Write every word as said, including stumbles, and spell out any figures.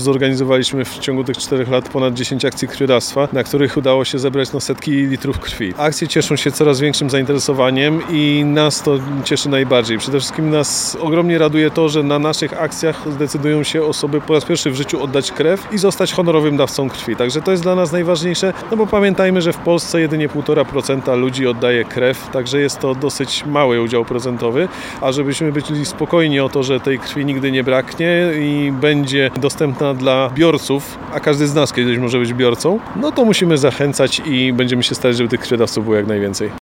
Zorganizowaliśmy w ciągu tych czterech lat ponad dziesięć akcji krwiodawstwa, na których udało się zebrać no, setki litrów krwi. Akcje cieszą się coraz większym zainteresowaniem i nas to cieszy najbardziej. Przede wszystkim nas ogromnie raduje to, że na naszych akcjach zdecydują się osoby po raz pierwszy w życiu oddać krew i zostać honorowym dawcą krwi. Także to jest dla nas najważniejsze, no bo pamiętajmy, że w Polsce jedynie półtora procent ludzi oddaje krew, także jest to dosyć mały udział procentowy, a żebyśmy byli spokojni o to, że tej krwi nigdy nie braknie i będzie dostępna dla biorców, a każdy z nas kiedyś może być biorcą, no to musimy zachęcać i będziemy się starać, żeby tych krwiodawców było jak najwięcej.